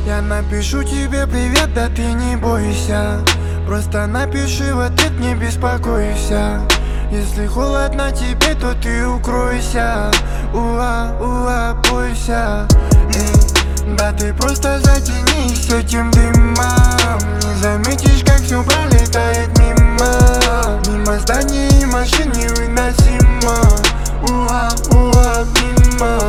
Я напишу тебе привет, да ты не бойся. Просто напиши в ответ, не беспокойся. Если холодно тебе, то ты укройся. Уа, бойся. Да ты просто затянись этим дымом. Не заметишь, как все пролетает мимо. Мимо зданий и машин невыносимо. Уа, мимо.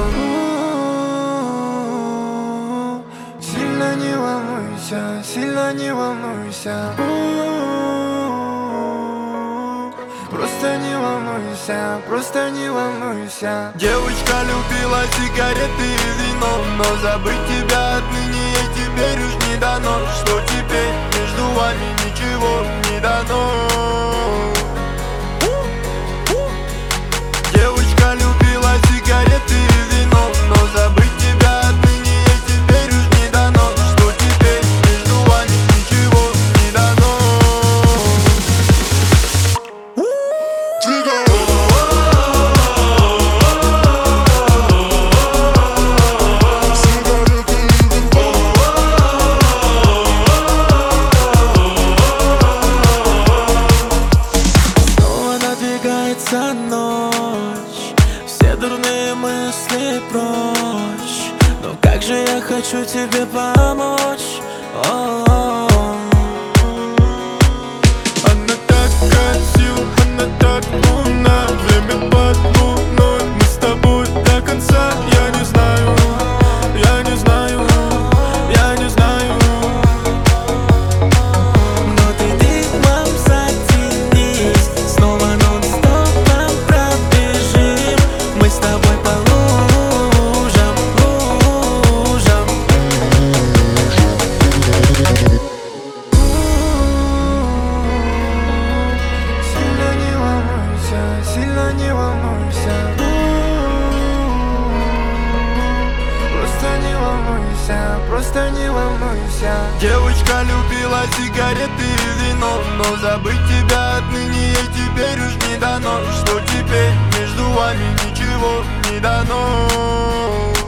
Сильно не волнуйся, сильно не волнуйся. Просто не волнуйся, просто не волнуйся. Девочка любила сигареты и вино, но забыть тебя отныне ей теперь уж не дано. Что теперь между вами ничего не дано. Девочка любила сигареты и вино, но забыть тебя отныне ей теперь уж не дано. Что теперь между вами ничего не дано. Ночь, все дурные мысли прочь. Но как же я хочу тебе помочь. Она так красива, она так умна. Время под луной, мы с тобой до конца. Я не знаю, я не знаю, я не знаю. Но ты дымом затянись, снова нон-стопом пробежим. Мы с тобой по лужам, лужам. Сильно не волнуйся, сильно не волнуйся. Просто не волнуйся, просто не волнуйся. Девочка любила сигареты и вино, но забыть тебя отныне ей теперь уж не дано. Что теперь между вами ничего не дано.